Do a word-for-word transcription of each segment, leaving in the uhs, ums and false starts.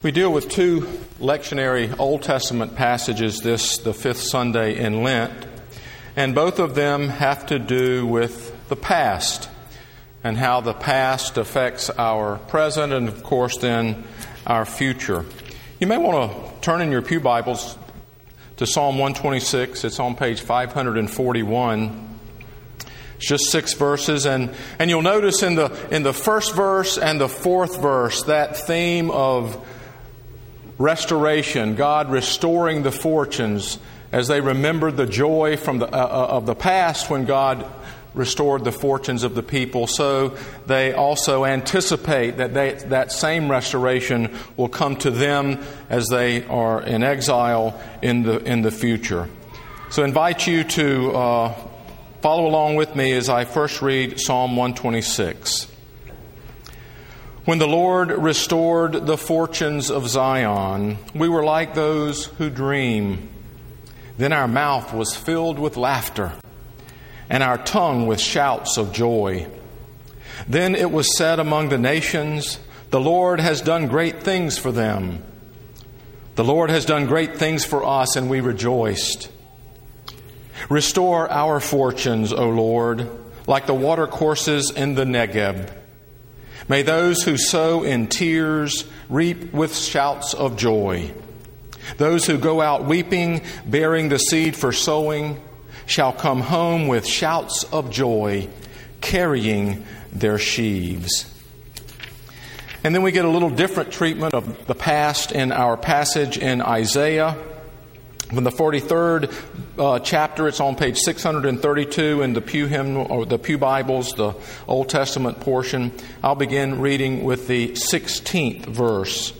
We deal with two lectionary Old Testament passages this, the fifth Sunday in Lent, and both of them have to do with the past and how the past affects our present and, of course, then our future. You may want to turn in your pew Bibles to Psalm one twenty-six. It's on page five forty-one. It's just six verses, and, and you'll notice in the in the first verse and the fourth verse that theme of restoration, God restoring the fortunes as they remembered the joy from the uh, of the past when God restored the fortunes of the people. So they also anticipate that they, that same restoration will come to them as they are in exile in the in the future. So I invite you to uh, follow along with me as I first read Psalm one twenty-six. When the Lord restored the fortunes of Zion, we were like those who dream. Then our mouth was filled with laughter, and our tongue with shouts of joy. Then it was said among the nations, the Lord has done great things for them. The Lord has done great things for us, and we rejoiced. Restore our fortunes, O Lord, like the watercourses in the Negeb. May those who sow in tears reap with shouts of joy. Those who go out weeping, bearing the seed for sowing, shall come home with shouts of joy, carrying their sheaves. And then we get a little different treatment of the past in our passage in Isaiah. From the forty-third uh, chapter, it's on page six thirty-two in the Pew Hymn or the Pew Bibles, the Old Testament portion. I'll begin reading with the sixteenth verse.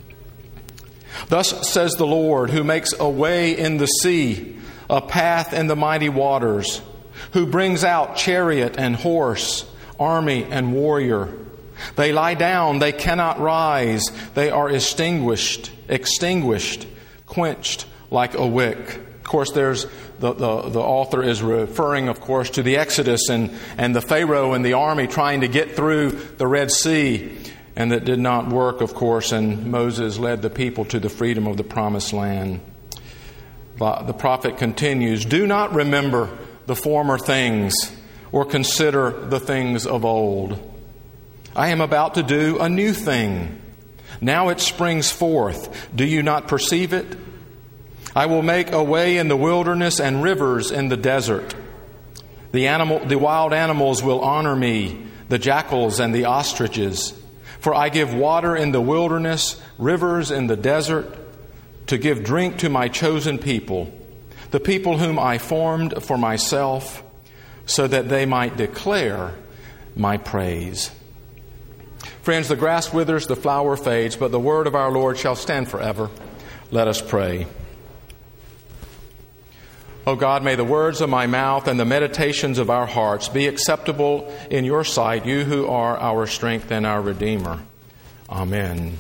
Thus says the Lord, who makes a way in the sea, a path in the mighty waters, who brings out chariot and horse, army and warrior. They lie down, they cannot rise. They are extinguished, extinguished, quenched like a wick. Of course, there's the, the, the author is referring, of course, to the Exodus and, and the Pharaoh and the army trying to get through the Red Sea. And that did not work, of course, and Moses led the people to the freedom of the Promised Land. But the prophet continues, do not remember the former things or consider the things of old. I am about to do a new thing. Now it springs forth. Do you not perceive it? I will make a way in the wilderness and rivers in the desert. The animal, the wild animals will honor me, the jackals and the ostriches. For I give water in the wilderness, rivers in the desert, to give drink to my chosen people, the people whom I formed for myself, so that they might declare my praise. Friends, the grass withers, the flower fades, but the word of our Lord shall stand forever. Let us pray. O God, may the words of my mouth and the meditations of our hearts be acceptable in your sight, you who are our strength and our Redeemer. Amen.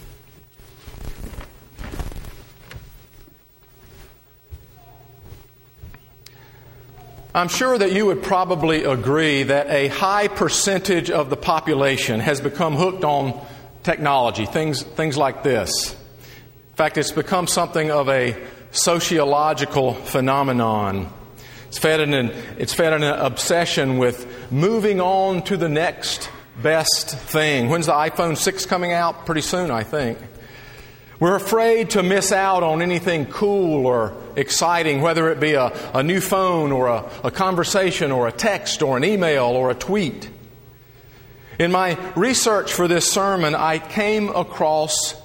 I'm sure that you would probably agree that a high percentage of the population has become hooked on technology, things, things like this. In fact, it's become something of a sociological phenomenon. It's fed an, it's fed an obsession with moving on to the next best thing. When's the iPhone six coming out? Pretty soon, I think. We're afraid to miss out on anything cool or exciting, whether it be a, a new phone or a, a conversation or a text or an email or a tweet. In my research for this sermon, I came across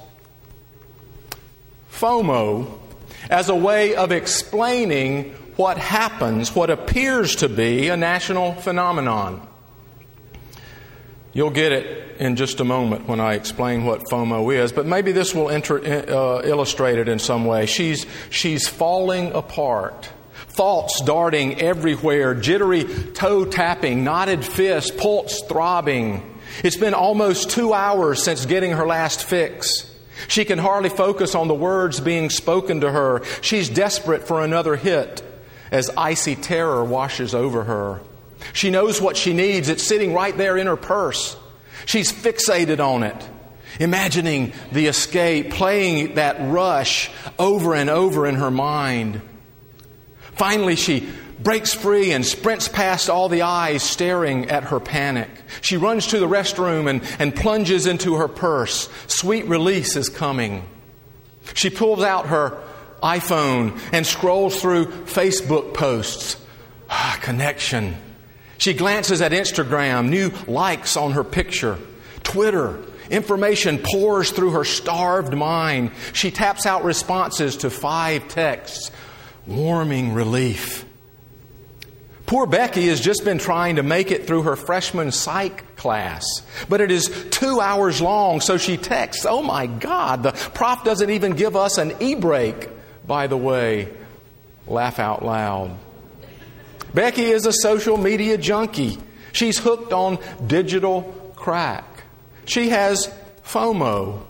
FOMO as a way of explaining what happens, what appears to be a national phenomenon. You'll get it in just a moment when I explain what FOMO is, but maybe this will inter, uh, illustrate it in some way. She's, she's falling apart. Thoughts darting everywhere, jittery toe tapping, knotted fist, pulse throbbing. It's been almost two hours since getting her last fix. She can hardly focus on the words being spoken to her. She's desperate for another hit as icy terror washes over her. She knows what she needs. It's sitting right there in her purse. She's fixated on it. imagining the escape, playing that rush over and over in her mind. Finally, she breaks free and sprints past all the eyes staring at her panic. She runs to the restroom and, and plunges into her purse. Sweet release is coming. She pulls out her iPhone and scrolls through Facebook posts. Ah, connection. She glances at Instagram, new likes on her picture. Twitter, information pours through her starved mind. She taps out responses to five texts. Warming relief. Poor Becky has just been trying to make it through her freshman psych class, but it is two hours long, so she texts, "Oh my God, the prof doesn't even give us an e-break, by the way." Laugh out loud. Becky is a social media junkie. She's hooked on digital crack. She has FOMO,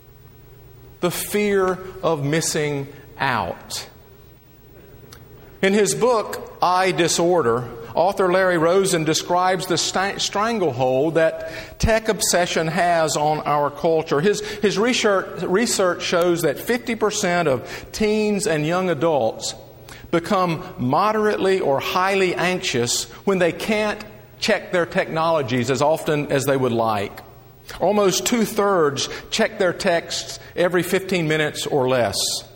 the fear of missing out. In his book, I Disorder, author Larry Rosen describes the st- stranglehold that tech obsession has on our culture. His, his research, research shows that fifty percent of teens and young adults become moderately or highly anxious when they can't check their technologies as often as they would like. Almost two-thirds check their texts every fifteen minutes or less.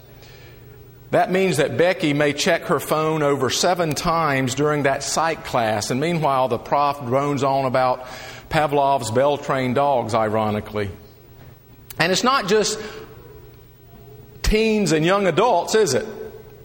That means that Becky may check her phone over seven times during that psych class, and meanwhile the prof drones on about Pavlov's bell-trained dogs, ironically. And it's not just teens and young adults, is it?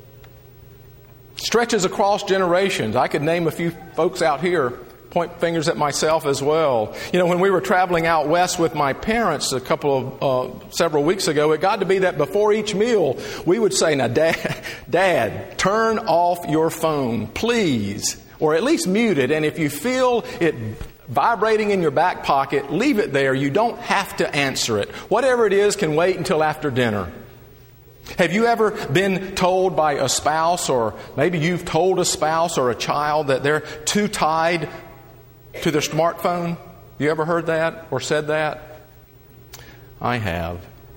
Stretches across generations. I could name a few folks out here, point fingers at myself as well. You know, when we were traveling out west with my parents a couple of, uh, several weeks ago, it got to be that before each meal, we would say, "Now, Dad, Dad, turn off your phone, please." Or at least mute it. And if you feel it vibrating in your back pocket, leave it there. You don't have to answer it. Whatever it is can wait until after dinner. Have you ever been told by a spouse, or maybe you've told a spouse or a child that they're too tied to their smartphone? You ever heard that or said that? I have.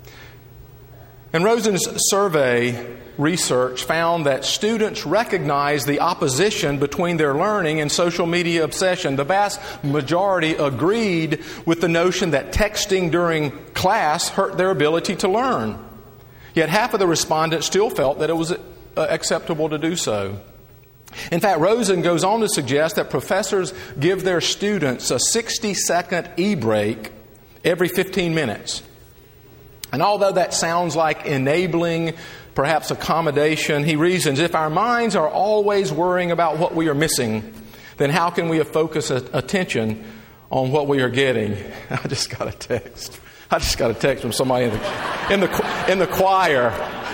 And Rosen's survey research found that students recognize the opposition between their learning and social media obsession. The vast majority agreed with the notion that texting during class hurt their ability to learn. Yet half of the respondents still felt that it was acceptable to do so. In fact, Rosen goes on to suggest that professors give their students a sixty-second e-break every fifteen minutes. And although that sounds like enabling, perhaps accommodation, he reasons, if our minds are always worrying about what we are missing, then how can we focus attention on what we are getting? I just got a text. I just got a text from somebody in the, in the, in the choir.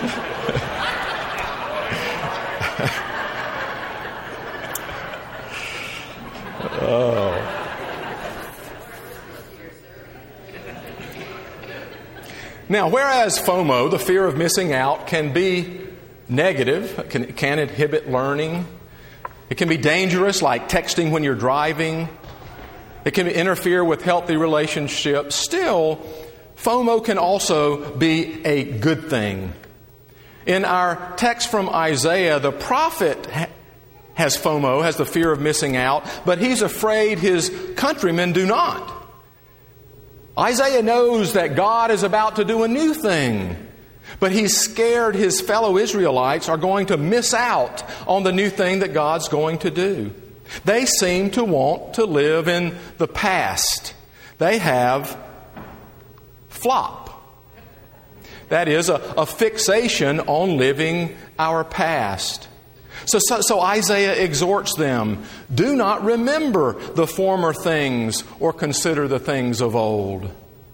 Oh. Now, whereas FOMO, the fear of missing out, can be negative, can, can inhibit learning, it can be dangerous, like texting when you're driving, it can interfere with healthy relationships, still, FOMO can also be a good thing. In our text from Isaiah, the prophet has FOMO, has the fear of missing out, but he's afraid his countrymen do not. Isaiah knows that God is about to do a new thing, but he's scared his fellow Israelites are going to miss out on the new thing that God's going to do. They seem to want to live in the past. They have flop. That is a, a fixation on living our past. So, so, so Isaiah exhorts them, do not remember the former things or consider the things of old.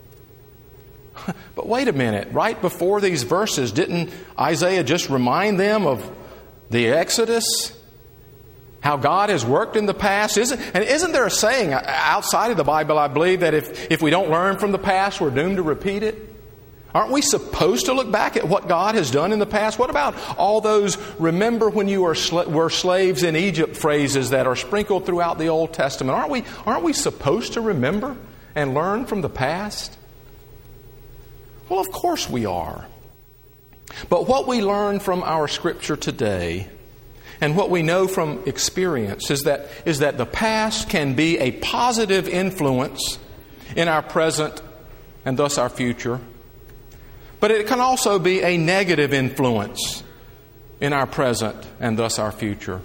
But wait a minute, right before these verses, didn't Isaiah just remind them of the Exodus? How God has worked in the past? Isn't, and isn't there a saying outside of the Bible, I believe, that if, if we don't learn from the past, we're doomed to repeat it? Aren't we supposed to look back at what God has done in the past? What about all those remember when you were, sl- were slaves in Egypt phrases that are sprinkled throughout the Old Testament? Aren't we, aren't we supposed to remember and learn from the past? Well, of course we are. But what we learn from our Scripture today, and what we know from experience, is that, is that the past can be a positive influence in our present and thus our future. But it can also be a negative influence in our present and thus our future.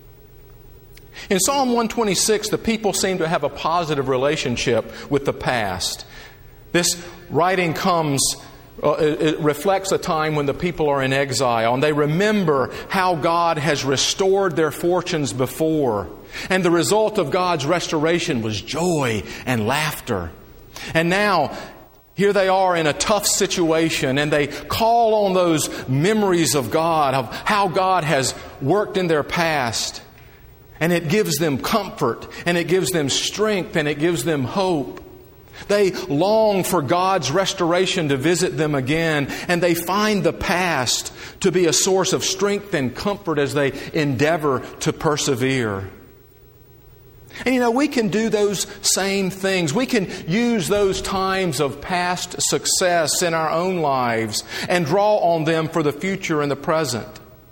In Psalm one twenty-six, the people seem to have a positive relationship with the past. This writing comes, uh, it reflects a time when the people are in exile, and they remember how God has restored their fortunes before. And the result of God's restoration was joy and laughter. And now, here they are in a tough situation, and they call on those memories of God, of how God has worked in their past. And it gives them comfort, and it gives them strength, and it gives them hope. They long for God's restoration to visit them again, and they find the past to be a source of strength and comfort as they endeavor to persevere. And you know, we can do those same things. We can use those times of past success in our own lives and draw on them for the future and the present.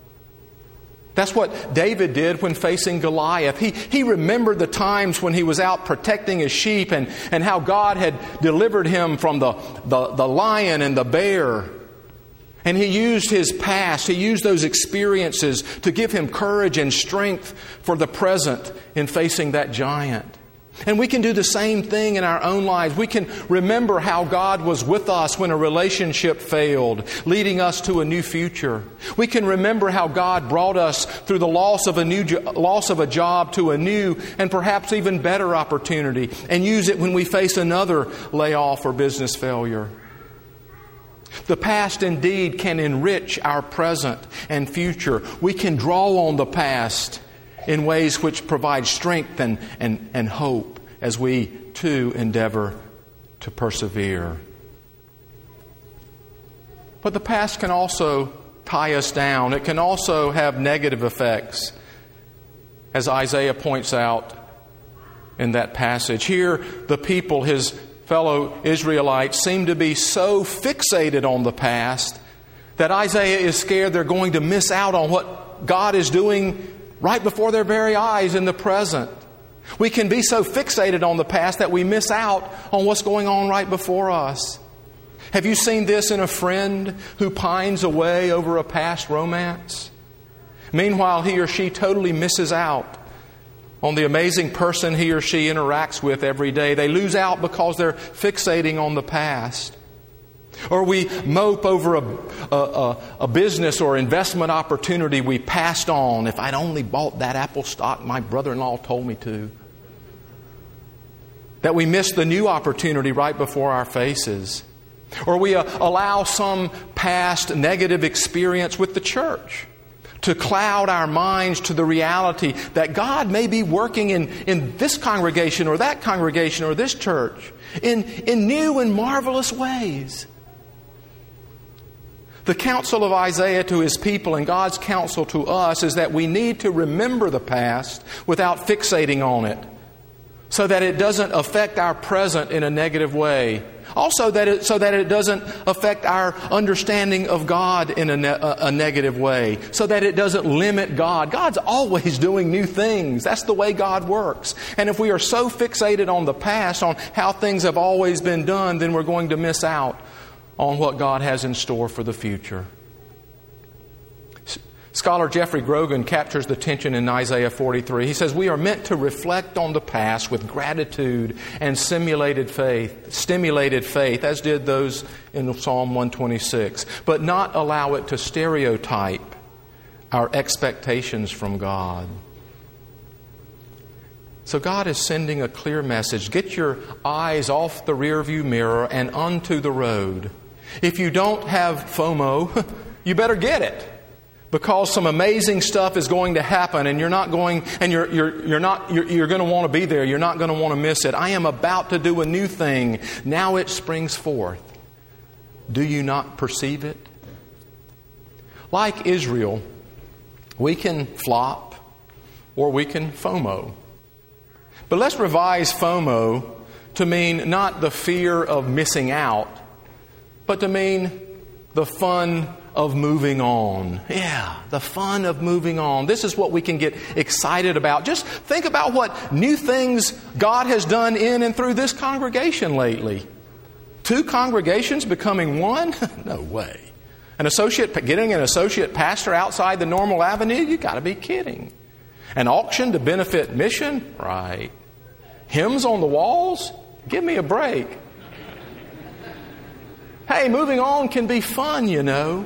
That's what David did when facing Goliath. He, he remembered the times when he was out protecting his sheep and, and how God had delivered him from the, the, the lion and the bear. And he used his past, he used those experiences to give him courage and strength for the present in facing that giant. And we can do the same thing in our own lives. We can remember how God was with us when a relationship failed, leading us to a new future. We can remember how God brought us through the loss of a new jo- loss of a job to a new and perhaps even better opportunity, and use it when we face another layoff or business failure. The past indeed can enrich our present and future. We can draw on the past in ways which provide strength and, and, and hope as we too endeavor to persevere. But the past can also tie us down. It can also have negative effects, as Isaiah points out in that passage. Here, the people, his fellow Israelites, seem to be so fixated on the past that Isaiah is scared they're going to miss out on what God is doing right before their very eyes in the present. We can be so fixated on the past that we miss out on what's going on right before us. Have you seen this in a friend who pines away over a past romance? Meanwhile, he or she totally misses out on the amazing person he or she interacts with every day. They lose out because they're fixating on the past. Or we mope over a, a, a business or investment opportunity we passed on. If I'd only bought that Apple stock my brother-in-law told me to. That we miss the new opportunity right before our faces. Or we uh, allow some past negative experience with the church to cloud our minds to the reality that God may be working in, in this congregation or that congregation or this church in, in new and marvelous ways. The counsel of Isaiah to his people and God's counsel to us is that we need to remember the past without fixating on it, so that it doesn't affect our present in a negative way. Also, that it, so that it doesn't affect our understanding of God in a, ne- a negative way, so that it doesn't limit God. God's always doing new things. That's the way God works. And if we are so fixated on the past, on how things have always been done, then we're going to miss out on what God has in store for the future. Scholar Jeffrey Grogan captures the tension in Isaiah forty-three. He says, we are meant to reflect on the past with gratitude and simulated faith, stimulated faith, as did those in Psalm one twenty-six, but not allow it to stereotype our expectations from God. So God is sending a clear message. Get your eyes off the rearview mirror and onto the road. If you don't have FOMO, you better get it. Because some amazing stuff is going to happen, and you're not going, and you're you're you're not you're, you're going to want to be there. You're not going to want to miss it. I am about to do a new thing. Now it springs forth. Do you not perceive it? Like Israel, we can flop or we can FOMO. But let's revise FOMO to mean not the fear of missing out, but but to mean the fun of moving on. Yeah, the fun of moving on. This is what we can get excited about. Just think about what new things God has done in and through this congregation lately. Two congregations becoming one? No way. An associate, getting an associate pastor outside the normal avenue? You got to be kidding. An auction to benefit mission? Right. Hymns on the walls? Give me a break. Hey, moving on can be fun, you know,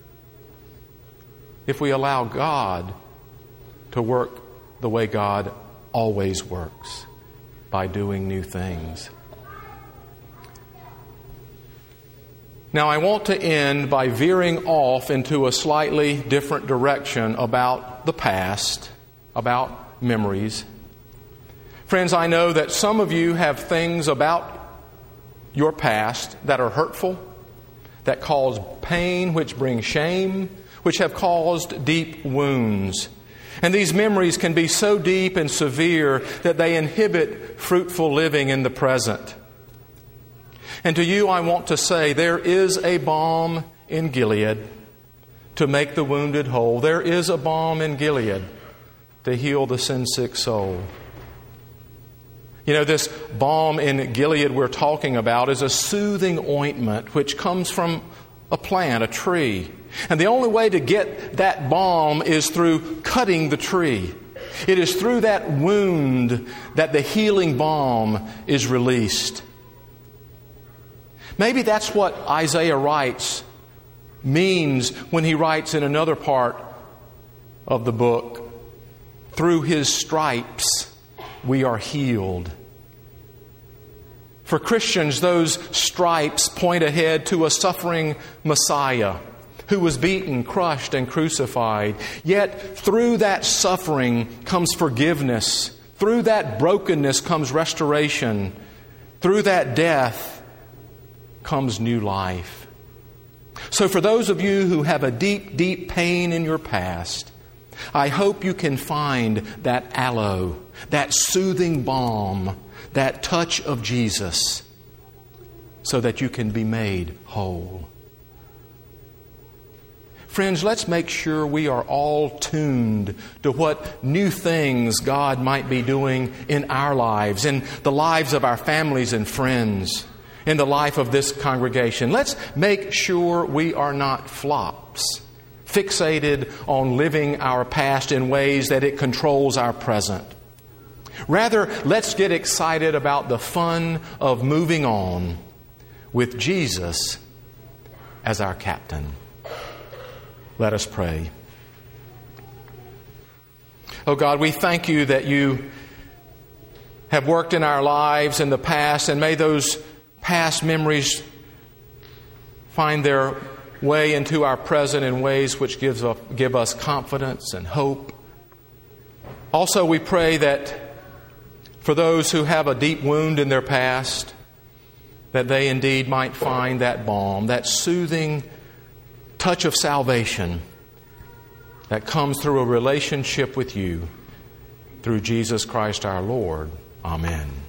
if we allow God to work the way God always works, by doing new things. Now, I want to end by veering off into a slightly different direction about the past, about memories. Friends, I know that some of you have things about your past that are hurtful, that cause pain, which bring shame, which have caused deep wounds. And these memories can be so deep and severe that they inhibit fruitful living in the present. And to you I want to say, there is a balm in Gilead to make the wounded whole. There is a balm in Gilead to heal the sin-sick soul. You know, this balm in Gilead we're talking about is a soothing ointment which comes from a plant, a tree. And the only way to get that balm is through cutting the tree. It is through that wound that the healing balm is released. Maybe that's what Isaiah writes means when he writes in another part of the book, through His stripes we are healed. For Christians, those stripes point ahead to a suffering Messiah who was beaten, crushed, and crucified. Yet through that suffering comes forgiveness. Through that brokenness comes restoration. Through that death comes new life. So for those of you who have a deep, deep pain in your past, I hope you can find that aloe, that soothing balm, that touch of Jesus, so that you can be made whole. Friends, let's make sure we are all tuned to what new things God might be doing in our lives, in the lives of our families and friends, in the life of this congregation. Let's make sure we are not flops, fixated on living our past in ways that it controls our present. Rather, let's get excited about the fun of moving on with Jesus as our captain. Let us pray. Oh God, we thank You that You have worked in our lives in the past, and may those past memories find their way into our present in ways which gives us, give us confidence and hope. Also, we pray that for those who have a deep wound in their past, that they indeed might find that balm, that soothing touch of salvation that comes through a relationship with You, through Jesus Christ our Lord. Amen.